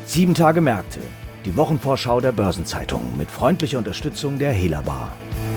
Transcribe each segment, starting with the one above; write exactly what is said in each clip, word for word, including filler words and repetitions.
Sieben Tage Märkte, die Wochenvorschau der Börsenzeitung mit freundlicher Unterstützung der Helabar.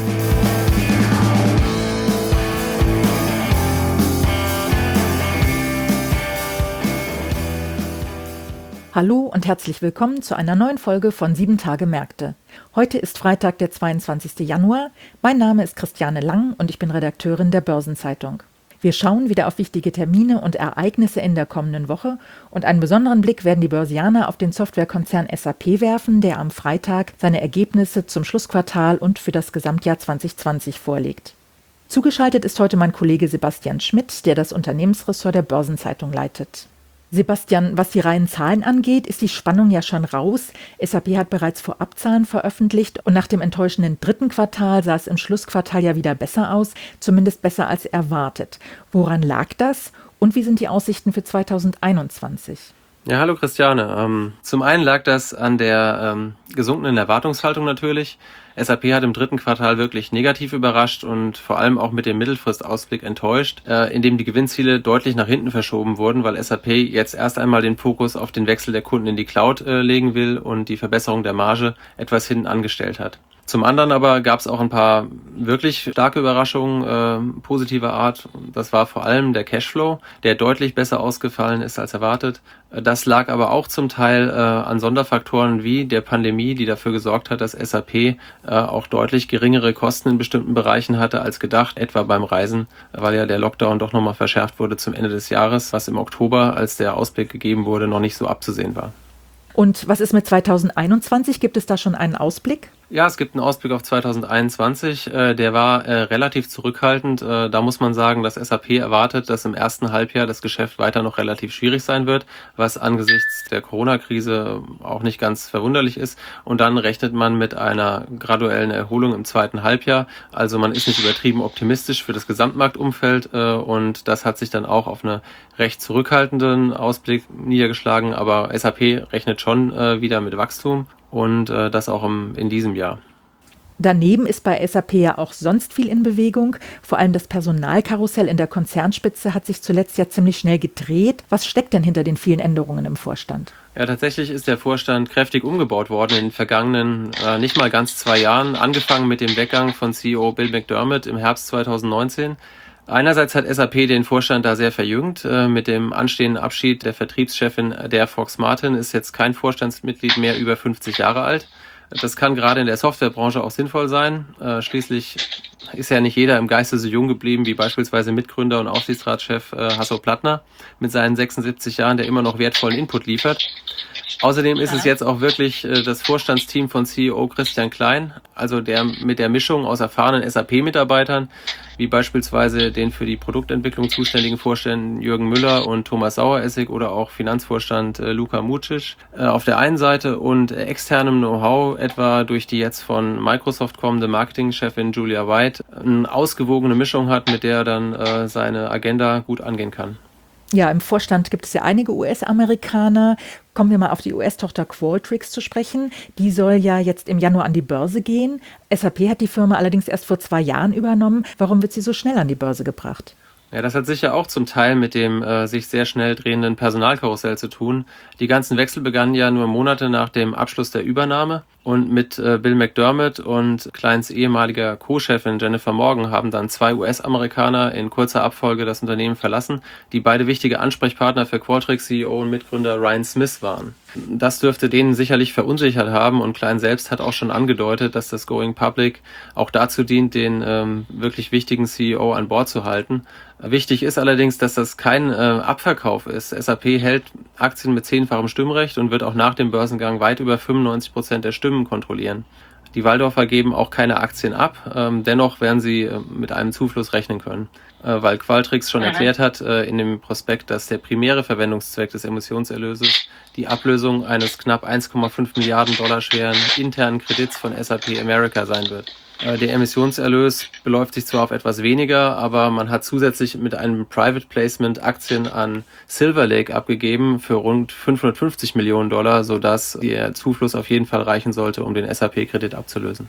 Hallo und herzlich willkommen zu einer neuen Folge von Sieben Tage Märkte. Heute ist Freitag, der zweiundzwanzigster Januar. Mein Name ist Christiane Lang und ich bin Redakteurin der Börsenzeitung. Wir schauen wieder auf wichtige Termine und Ereignisse in der kommenden Woche und einen besonderen Blick werden die Börsianer auf den Softwarekonzern S A P werfen, der am Freitag seine Ergebnisse zum Schlussquartal und für das Gesamtjahr zwanzig zwanzig vorlegt. Zugeschaltet ist heute mein Kollege Sebastian Schmidt, der das Unternehmensressort der Börsenzeitung leitet. Sebastian, was die reinen Zahlen angeht, ist die Spannung ja schon raus. S A P hat bereits Vorabzahlen veröffentlicht und nach dem enttäuschenden dritten Quartal sah es im Schlussquartal ja wieder besser aus, zumindest besser als erwartet. Woran lag das und wie sind die Aussichten für zweitausendeinundzwanzig? Ja, hallo Christiane. Ähm, zum einen lag das an der ähm, gesunkenen Erwartungshaltung natürlich. S A P hat im dritten Quartal wirklich negativ überrascht und vor allem auch mit dem Mittelfristausblick enttäuscht, äh, indem die Gewinnziele deutlich nach hinten verschoben wurden, weil S A P jetzt erst einmal den Fokus auf den Wechsel der Kunden in die Cloud äh, legen will und die Verbesserung der Marge etwas hinten angestellt hat. Zum anderen aber gab es auch ein paar wirklich starke Überraschungen äh, positiver Art. Das war vor allem der Cashflow, der deutlich besser ausgefallen ist als erwartet. Das lag aber auch zum Teil äh, an Sonderfaktoren wie der Pandemie, die dafür gesorgt hat, dass S A P äh, auch deutlich geringere Kosten in bestimmten Bereichen hatte als gedacht, etwa beim Reisen, weil ja der Lockdown doch nochmal verschärft wurde zum Ende des Jahres, was im Oktober, als der Ausblick gegeben wurde, noch nicht so abzusehen war. Und was ist mit zweitausendeinundzwanzig? Gibt es da schon einen Ausblick? Ja, es gibt einen Ausblick auf zweitausendeinundzwanzig, äh, der war äh, relativ zurückhaltend. Äh, da muss man sagen, dass S A P erwartet, dass im ersten Halbjahr das Geschäft weiter noch relativ schwierig sein wird, was angesichts der Corona-Krise auch nicht ganz verwunderlich ist. Und dann rechnet man mit einer graduellen Erholung im zweiten Halbjahr. Also man ist nicht übertrieben optimistisch für das Gesamtmarktumfeld äh, und das hat sich dann auch auf einen recht zurückhaltenden Ausblick niedergeschlagen. Aber S A P rechnet schon äh, wieder mit Wachstum. Und äh, das auch im, in diesem Jahr. Daneben ist bei S A P ja auch sonst viel in Bewegung. Vor allem das Personalkarussell in der Konzernspitze hat sich zuletzt ja ziemlich schnell gedreht. Was steckt denn hinter den vielen Änderungen im Vorstand? Ja, tatsächlich ist der Vorstand kräftig umgebaut worden in den vergangenen äh, nicht mal ganz zwei Jahren. Angefangen mit dem Weggang von C E O Bill McDermott im Herbst zweitausendneunzehn. Einerseits hat S A P den Vorstand da sehr verjüngt. Mit dem anstehenden Abschied der Vertriebschefin der Fox Martin ist jetzt kein Vorstandsmitglied mehr über fünfzig Jahre alt. Das kann gerade in der Softwarebranche auch sinnvoll sein. Schließlich ist ja nicht jeder im Geiste so jung geblieben wie beispielsweise Mitgründer und Aufsichtsratschef Hasso Plattner mit seinen sechsundsiebzig Jahren, der immer noch wertvollen Input liefert. Außerdem ist es jetzt auch wirklich äh, das Vorstandsteam von C E O Christian Klein, also der mit der Mischung aus erfahrenen S A P-Mitarbeitern, wie beispielsweise den für die Produktentwicklung zuständigen Vorständen Jürgen Müller und Thomas Saueressig oder auch Finanzvorstand äh, Luka Mucic äh, auf der einen Seite und äh, externem Know-how, etwa durch die jetzt von Microsoft kommende Marketingchefin Julia White, eine ausgewogene Mischung hat, mit der er dann äh, seine Agenda gut angehen kann. Ja, im Vorstand gibt es ja einige U S-Amerikaner. Kommen wir mal auf die U S-Tochter Qualtrics zu sprechen. Die soll ja jetzt im Januar an die Börse gehen. S A P hat die Firma allerdings erst vor zwei Jahren übernommen. Warum wird sie so schnell an die Börse gebracht? Ja, das hat sicher auch zum Teil mit dem äh, sich sehr schnell drehenden Personalkarussell zu tun. Die ganzen Wechsel begannen ja nur Monate nach dem Abschluss der Übernahme und mit äh, Bill McDermott und Kleins ehemaliger Co-Chefin Jennifer Morgan haben dann zwei U S-Amerikaner in kurzer Abfolge das Unternehmen verlassen, die beide wichtige Ansprechpartner für Qualtrics C E O und Mitgründer Ryan Smith waren. Das dürfte denen sicherlich verunsichert haben und Klein selbst hat auch schon angedeutet, dass das Going Public auch dazu dient, den ähm, wirklich wichtigen C E O an Bord zu halten. Wichtig ist allerdings, dass das kein äh, Abverkauf ist. S A P hält Aktien mit zehnfachem Stimmrecht und wird auch nach dem Börsengang weit über fünfundneunzig Prozent der Stimmen kontrollieren. Die Walldorfer geben auch keine Aktien ab, ähm, dennoch werden sie äh, mit einem Zufluss rechnen können, äh, weil Qualtrics schon erklärt hat äh, in dem Prospekt, dass der primäre Verwendungszweck des Emissionserlöses die Ablösung eines knapp eins Komma fünf Milliarden Dollar schweren internen Kredits von S A P America sein wird. Der Emissionserlös beläuft sich zwar auf etwas weniger, aber man hat zusätzlich mit einem Private Placement Aktien an Silver Lake abgegeben für rund fünfhundertfünfzig Millionen Dollar, sodass der Zufluss auf jeden Fall reichen sollte, um den S A P-Kredit abzulösen.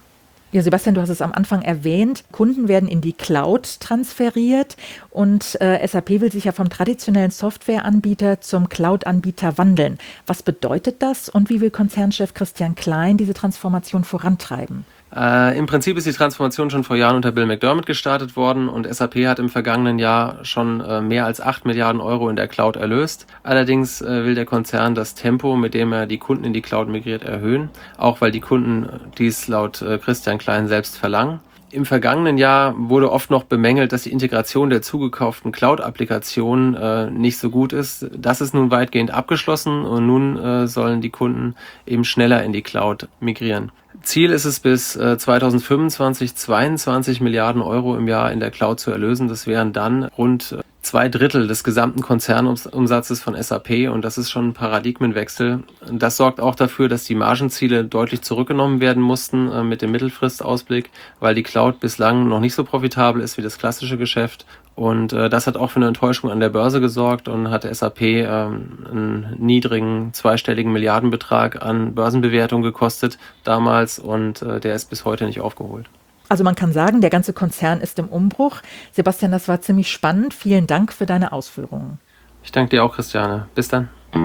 Ja, Sebastian, du hast es am Anfang erwähnt, Kunden werden in die Cloud transferiert und äh, S A P will sich ja vom traditionellen Softwareanbieter zum Cloud-Anbieter wandeln. Was bedeutet das und wie will Konzernchef Christian Klein diese Transformation vorantreiben? Äh, Im Prinzip ist die Transformation schon vor Jahren unter Bill McDermott gestartet worden und S A P hat im vergangenen Jahr schon äh, mehr als acht Milliarden Euro in der Cloud erlöst. Allerdings äh, will der Konzern das Tempo, mit dem er die Kunden in die Cloud migriert, erhöhen, auch weil die Kunden dies laut äh, Christian Klein selbst verlangen. Im vergangenen Jahr wurde oft noch bemängelt, dass die Integration der zugekauften Cloud-Applikationen äh, nicht so gut ist. Das ist nun weitgehend abgeschlossen und nun äh, sollen die Kunden eben schneller in die Cloud migrieren. Ziel ist es, bis äh, zweitausendfünfundzwanzig zweiundzwanzig Milliarden Euro im Jahr in der Cloud zu erlösen. Das wären dann rund äh, zwei Drittel des gesamten Konzernumsatzes von S A P und das ist schon ein Paradigmenwechsel. Das sorgt auch dafür, dass die Margenziele deutlich zurückgenommen werden mussten äh, mit dem Mittelfristausblick, weil die Cloud bislang noch nicht so profitabel ist wie das klassische Geschäft. Und äh, das hat auch für eine Enttäuschung an der Börse gesorgt und hat S A P ähm, einen niedrigen zweistelligen Milliardenbetrag an Börsenbewertung gekostet damals und äh, der ist bis heute nicht aufgeholt. Also man kann sagen, der ganze Konzern ist im Umbruch. Sebastian, das war ziemlich spannend. Vielen Dank für deine Ausführungen. Ich danke dir auch, Christiane. Bis dann.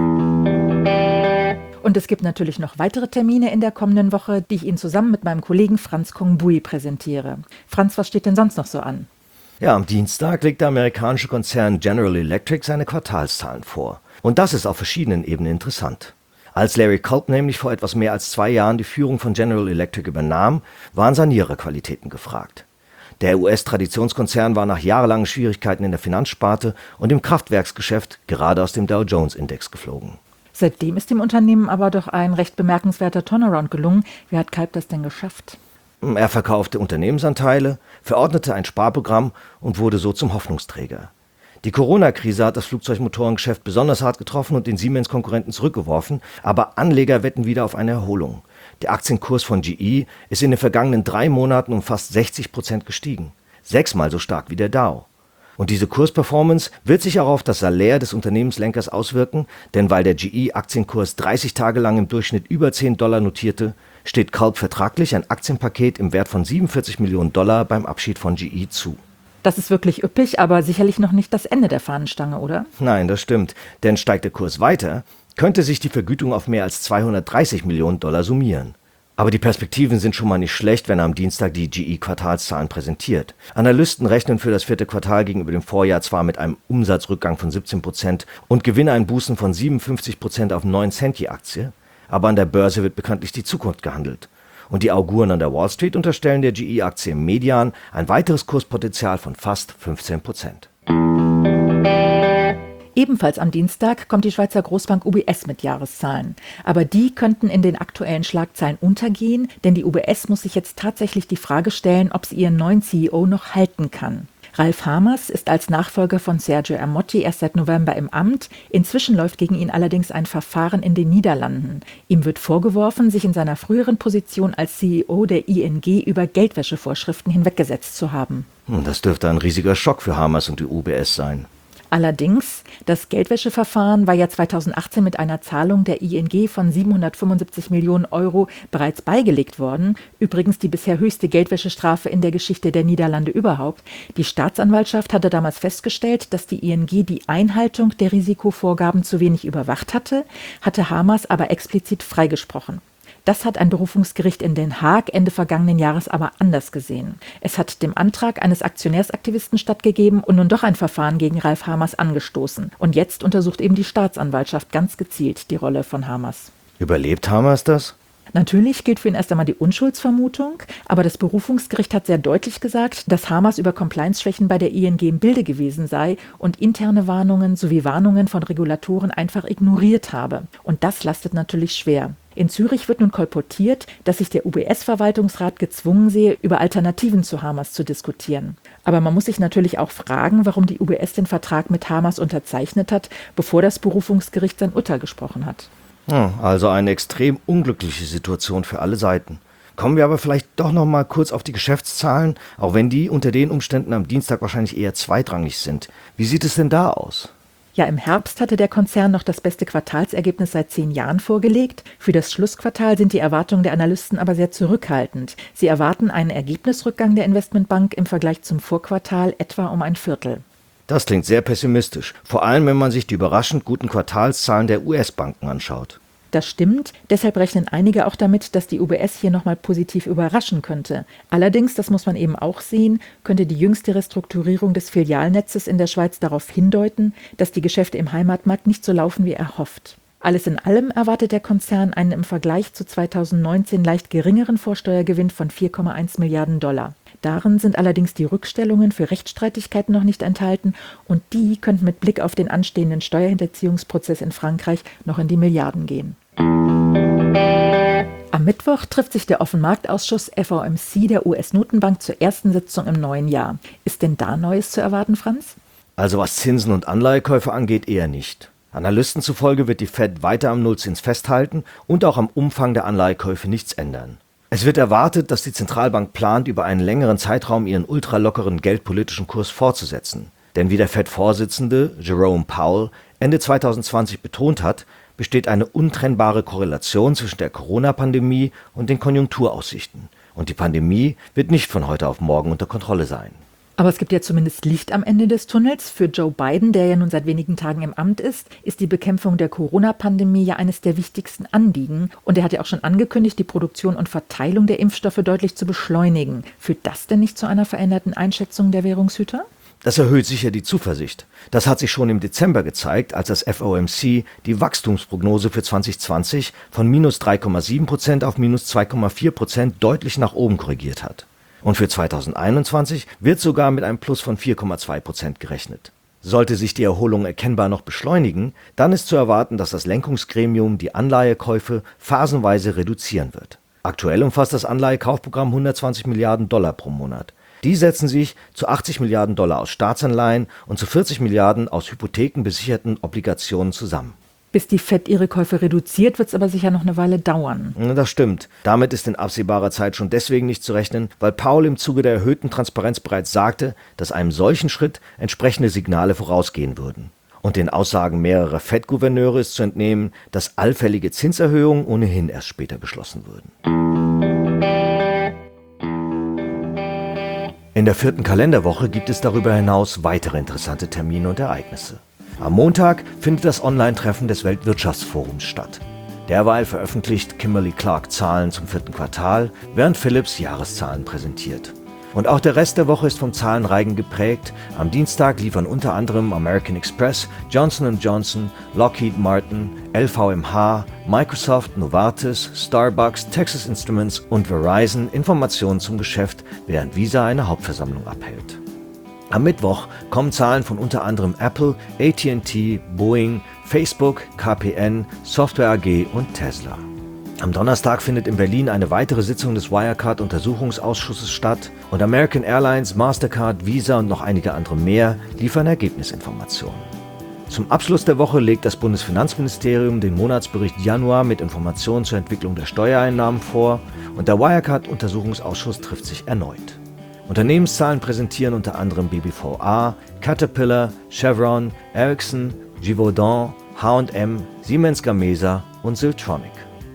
Und es gibt natürlich noch weitere Termine in der kommenden Woche, die ich Ihnen zusammen mit meinem Kollegen Franz Kongbui präsentiere. Franz, was steht denn sonst noch so an? Ja, am Dienstag legt der amerikanische Konzern General Electric seine Quartalszahlen vor. Und das ist auf verschiedenen Ebenen interessant. Als Larry Culp nämlich vor etwas mehr als zwei Jahren die Führung von General Electric übernahm, waren Saniererqualitäten gefragt. Der U S-Traditionskonzern war nach jahrelangen Schwierigkeiten in der Finanzsparte und im Kraftwerksgeschäft gerade aus dem Dow Jones-Index geflogen. Seitdem ist dem Unternehmen aber doch ein recht bemerkenswerter Turnaround gelungen. Wie hat Culp das denn geschafft? Er verkaufte Unternehmensanteile, verordnete ein Sparprogramm und wurde so zum Hoffnungsträger. Die Corona-Krise hat das Flugzeugmotorengeschäft besonders hart getroffen und den Siemens-Konkurrenten zurückgeworfen, aber Anleger wetten wieder auf eine Erholung. Der Aktienkurs von G E ist in den vergangenen drei Monaten um fast sechzig Prozent gestiegen, sechsmal so stark wie der Dow. Und diese Kursperformance wird sich auch auf das Salär des Unternehmenslenkers auswirken, denn weil der G E-Aktienkurs dreißig Tage lang im Durchschnitt über zehn Dollar notierte, steht Culp vertraglich ein Aktienpaket im Wert von siebenundvierzig Millionen Dollar beim Abschied von G E zu. Das ist wirklich üppig, aber sicherlich noch nicht das Ende der Fahnenstange, oder? Nein, das stimmt. Denn steigt der Kurs weiter, könnte sich die Vergütung auf mehr als zweihundertdreißig Millionen Dollar summieren. Aber die Perspektiven sind schon mal nicht schlecht, wenn er am Dienstag die G E-Quartalszahlen präsentiert. Analysten rechnen für das vierte Quartal gegenüber dem Vorjahr zwar mit einem Umsatzrückgang von siebzehn Prozent und Gewinneinbußen von siebenundfünfzig Prozent auf neun Cent je Aktie, aber an der Börse wird bekanntlich die Zukunft gehandelt. Und die Auguren an der Wall Street unterstellen der G E-Aktie im Median ein weiteres Kurspotenzial von fast fünfzehn Prozent. Ebenfalls am Dienstag kommt die Schweizer Großbank U B S mit Jahreszahlen. Aber die könnten in den aktuellen Schlagzeilen untergehen, denn die U B S muss sich jetzt tatsächlich die Frage stellen, ob sie ihren neuen C E O noch halten kann. Ralf Hamers ist als Nachfolger von Sergio Ermotti erst seit November im Amt. Inzwischen läuft gegen ihn allerdings ein Verfahren in den Niederlanden. Ihm wird vorgeworfen, sich in seiner früheren Position als C E O der I N G über Geldwäschevorschriften hinweggesetzt zu haben. Das dürfte ein riesiger Schock für Hamers und die U B S sein. Allerdings, das Geldwäscheverfahren war ja zweitausendachtzehn mit einer Zahlung der I N G von siebenhundertfünfundsiebzig Millionen Euro bereits beigelegt worden. Übrigens die bisher höchste Geldwäschestrafe in der Geschichte der Niederlande überhaupt. Die Staatsanwaltschaft hatte damals festgestellt, dass die I N G die Einhaltung der Risikovorgaben zu wenig überwacht hatte, hatte Hamers aber explizit freigesprochen. Das hat ein Berufungsgericht in Den Haag Ende vergangenen Jahres aber anders gesehen. Es hat dem Antrag eines Aktionärsaktivisten stattgegeben und nun doch ein Verfahren gegen Ralf Hamers angestoßen. Und jetzt untersucht eben die Staatsanwaltschaft ganz gezielt die Rolle von Hamers. Überlebt Hamers das? Natürlich gilt für ihn erst einmal die Unschuldsvermutung, aber das Berufungsgericht hat sehr deutlich gesagt, dass Hamers über Compliance-Schwächen bei der I N G im Bilde gewesen sei und interne Warnungen sowie Warnungen von Regulatoren einfach ignoriert habe. Und das lastet natürlich schwer. In Zürich wird nun kolportiert, dass sich der U B S-Verwaltungsrat gezwungen sehe, über Alternativen zu Hamers zu diskutieren. Aber man muss sich natürlich auch fragen, warum die U B S den Vertrag mit Hamers unterzeichnet hat, bevor das Berufungsgericht sein Urteil gesprochen hat. Also eine extrem unglückliche Situation für alle Seiten. Kommen wir aber vielleicht doch noch mal kurz auf die Geschäftszahlen, auch wenn die unter den Umständen am Dienstag wahrscheinlich eher zweitrangig sind. Wie sieht es denn da aus? Ja, im Herbst hatte der Konzern noch das beste Quartalsergebnis seit zehn Jahren vorgelegt. Für das Schlussquartal sind die Erwartungen der Analysten aber sehr zurückhaltend. Sie erwarten einen Ergebnisrückgang der Investmentbank im Vergleich zum Vorquartal etwa um ein Viertel. Das klingt sehr pessimistisch, vor allem wenn man sich die überraschend guten Quartalszahlen der U S-Banken anschaut. Das stimmt, deshalb rechnen einige auch damit, dass die U B S hier nochmal positiv überraschen könnte. Allerdings, das muss man eben auch sehen, könnte die jüngste Restrukturierung des Filialnetzes in der Schweiz darauf hindeuten, dass die Geschäfte im Heimatmarkt nicht so laufen wie erhofft. Alles in allem erwartet der Konzern einen im Vergleich zu zweitausendneunzehn leicht geringeren Vorsteuergewinn von vier Komma eins Milliarden Dollar. Darin sind allerdings die Rückstellungen für Rechtsstreitigkeiten noch nicht enthalten und die könnten mit Blick auf den anstehenden Steuerhinterziehungsprozess in Frankreich noch in die Milliarden gehen. Am Mittwoch trifft sich der Offenmarktausschuss F O M C der U S-Notenbank zur ersten Sitzung im neuen Jahr. Ist denn da Neues zu erwarten, Franz? Also was Zinsen und Anleihekäufe angeht, eher nicht. Analysten zufolge wird die Fed weiter am Nullzins festhalten und auch am Umfang der Anleihekäufe nichts ändern. Es wird erwartet, dass die Zentralbank plant, über einen längeren Zeitraum ihren ultralockeren geldpolitischen Kurs fortzusetzen. Denn wie der Fed-Vorsitzende Jerome Powell Ende zweitausendzwanzig betont hat, besteht eine untrennbare Korrelation zwischen der Corona-Pandemie und den Konjunkturaussichten. Und die Pandemie wird nicht von heute auf morgen unter Kontrolle sein. Aber es gibt ja zumindest Licht am Ende des Tunnels. Für Joe Biden, der ja nun seit wenigen Tagen im Amt ist, ist die Bekämpfung der Corona-Pandemie ja eines der wichtigsten Anliegen. Und er hat ja auch schon angekündigt, die Produktion und Verteilung der Impfstoffe deutlich zu beschleunigen. Führt das denn nicht zu einer veränderten Einschätzung der Währungshüter? Das erhöht sicher die Zuversicht. Das hat sich schon im Dezember gezeigt, als das F O M C die Wachstumsprognose für zwanzig zwanzig von minus drei Komma sieben Prozent auf minus zwei Komma vier Prozent deutlich nach oben korrigiert hat. Und für zweitausendeinundzwanzig wird sogar mit einem Plus von vier Komma zwei Prozent gerechnet. Sollte sich die Erholung erkennbar noch beschleunigen, dann ist zu erwarten, dass das Lenkungsgremium die Anleihekäufe phasenweise reduzieren wird. Aktuell umfasst das Anleihekaufprogramm hundertzwanzig Milliarden Dollar pro Monat. Die setzen sich zu achtzig Milliarden Dollar aus Staatsanleihen und zu vierzig Milliarden aus hypothekenbesicherten Obligationen zusammen. Bis die Fed ihre Käufe reduziert, wird es aber sicher noch eine Weile dauern. Das stimmt. Damit ist in absehbarer Zeit schon deswegen nicht zu rechnen, weil Powell im Zuge der erhöhten Transparenz bereits sagte, dass einem solchen Schritt entsprechende Signale vorausgehen würden. Und den Aussagen mehrerer Fed-Gouverneure ist zu entnehmen, dass allfällige Zinserhöhungen ohnehin erst später beschlossen würden. In der vierten Kalenderwoche gibt es darüber hinaus weitere interessante Termine und Ereignisse. Am Montag findet das Online-Treffen des Weltwirtschaftsforums statt. Derweil veröffentlicht Kimberly Clark Zahlen zum vierten Quartal, während Philips Jahreszahlen präsentiert. Und auch der Rest der Woche ist vom Zahlenreigen geprägt. Am Dienstag liefern unter anderem American Express, Johnson und Johnson, Lockheed Martin, L V M H, Microsoft, Novartis, Starbucks, Texas Instruments und Verizon Informationen zum Geschäft, während Visa eine Hauptversammlung abhält. Am Mittwoch kommen Zahlen von unter anderem Apple, A T and T, Boeing, Facebook, K P N, Software A G und Tesla. Am Donnerstag findet in Berlin eine weitere Sitzung des Wirecard-Untersuchungsausschusses statt und American Airlines, Mastercard, Visa und noch einige andere mehr liefern Ergebnisinformationen. Zum Abschluss der Woche legt das Bundesfinanzministerium den Monatsbericht Januar mit Informationen zur Entwicklung der Steuereinnahmen vor und der Wirecard-Untersuchungsausschuss trifft sich erneut. Unternehmenszahlen präsentieren unter anderem B B V A, Caterpillar, Chevron, Ericsson, Givaudan, H und M, Siemens Gamesa und Siltronic.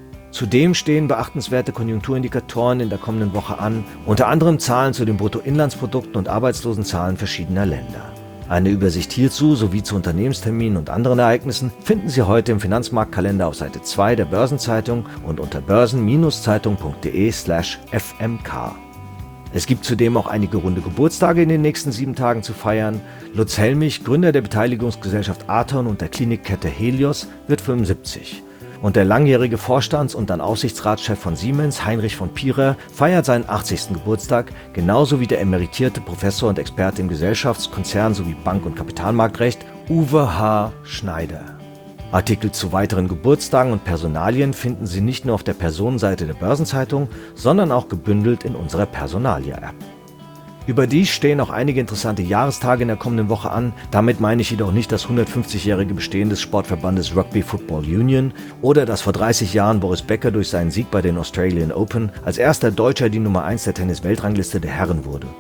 Zudem stehen beachtenswerte Konjunkturindikatoren in der kommenden Woche an, unter anderem Zahlen zu den Bruttoinlandsprodukten und Arbeitslosenzahlen verschiedener Länder. Eine Übersicht hierzu sowie zu Unternehmensterminen und anderen Ereignissen finden Sie heute im Finanzmarktkalender auf Seite zwei der Börsenzeitung und unter börsen-zeitung punkt de slash f m k. Es gibt zudem auch einige runde Geburtstage in den nächsten sieben Tagen zu feiern. Lutz Helmich, Gründer der Beteiligungsgesellschaft Aton und der Klinikkette Helios, wird fünfundsiebzig. Und der langjährige Vorstands- und dann Aufsichtsratschef von Siemens, Heinrich von Pierer, feiert seinen achtzigsten Geburtstag, genauso wie der emeritierte Professor und Experte im Gesellschafts-, Konzern- sowie Bank- und Kapitalmarktrecht, Uwe H. Schneider. Artikel zu weiteren Geburtstagen und Personalien finden Sie nicht nur auf der Personenseite der Börsenzeitung, sondern auch gebündelt in unserer Personalia-App. Überdies stehen auch einige interessante Jahrestage in der kommenden Woche an. Damit meine ich jedoch nicht das hundertfünfzigjährige Bestehen des Sportverbandes Rugby Football Union oder dass vor dreißig Jahren Boris Becker durch seinen Sieg bei den Australian Open als erster Deutscher die Nummer eins der Tennis-Weltrangliste der Herren wurde.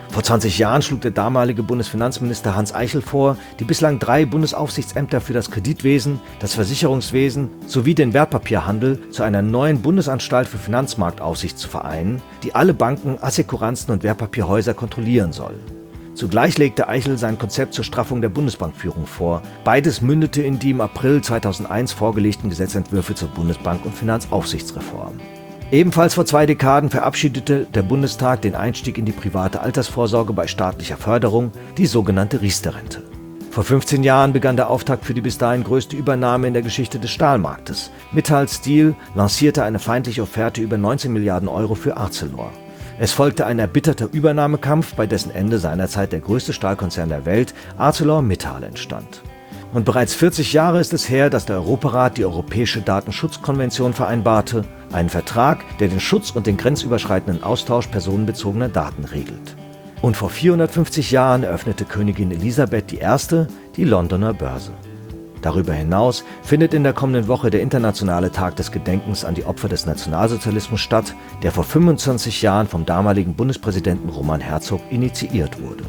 Vor zwanzig Jahren schlug der damalige Bundesfinanzminister Hans Eichel vor, die bislang drei Bundesaufsichtsämter für das Kreditwesen, das Versicherungswesen sowie den Wertpapierhandel zu einer neuen Bundesanstalt für Finanzmarktaufsicht zu vereinen, die alle Banken, Assekuranzen und Wertpapierhäuser kontrollieren soll. Zugleich legte Eichel sein Konzept zur Straffung der Bundesbankführung vor. Beides mündete in die im April zweitausendeins vorgelegten Gesetzentwürfe zur Bundesbank- und Finanzaufsichtsreform. Ebenfalls vor zwei Dekaden verabschiedete der Bundestag den Einstieg in die private Altersvorsorge bei staatlicher Förderung, die sogenannte Riester-Rente. Vor fünfzehn Jahren begann der Auftakt für die bis dahin größte Übernahme in der Geschichte des Stahlmarktes. Mittal Steel lancierte eine feindliche Offerte über neunzehn Milliarden Euro für Arcelor. Es folgte ein erbitterter Übernahmekampf, bei dessen Ende seinerzeit der größte Stahlkonzern der Welt, ArcelorMittal, entstand. Und bereits vierzig Jahre ist es her, dass der Europarat die Europäische Datenschutzkonvention vereinbarte, einen Vertrag, der den Schutz und den grenzüberschreitenden Austausch personenbezogener Daten regelt. Und vor vierhundertfünfzig Jahren eröffnete Königin Elisabeth die Erste die Londoner Börse. Darüber hinaus findet in der kommenden Woche der internationale Tag des Gedenkens an die Opfer des Nationalsozialismus statt, der vor fünfundzwanzig Jahren vom damaligen Bundespräsidenten Roman Herzog initiiert wurde.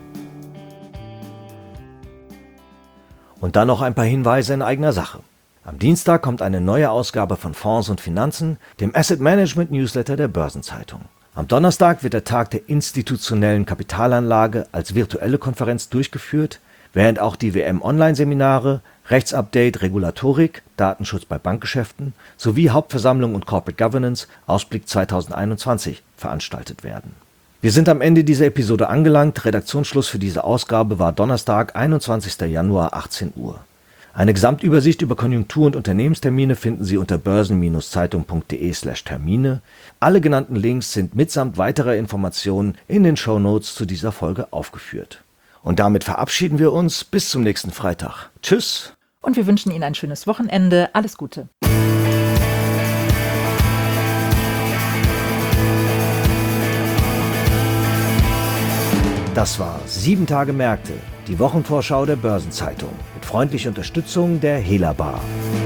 Und dann noch ein paar Hinweise in eigener Sache. Am Dienstag kommt eine neue Ausgabe von Fonds und Finanzen, dem Asset Management Newsletter der Börsenzeitung. Am Donnerstag wird der Tag der institutionellen Kapitalanlage als virtuelle Konferenz durchgeführt, während auch die W M-Online-Seminare, Rechtsupdate, Regulatorik, Datenschutz bei Bankgeschäften sowie Hauptversammlung und Corporate Governance Ausblick zweitausendeinundzwanzig veranstaltet werden. Wir sind am Ende dieser Episode angelangt. Redaktionsschluss für diese Ausgabe war Donnerstag, einundzwanzigster Januar, achtzehn Uhr. Eine Gesamtübersicht über Konjunktur- und Unternehmenstermine finden Sie unter börsen-zeitung punkt de slash Termine. Alle genannten Links sind mitsamt weiterer Informationen in den Shownotes zu dieser Folge aufgeführt. Und damit verabschieden wir uns bis zum nächsten Freitag. Tschüss! Und wir wünschen Ihnen ein schönes Wochenende. Alles Gute! Das war sieben Tage Märkte, die Wochenvorschau der Börsenzeitung mit freundlicher Unterstützung der Hela Bar.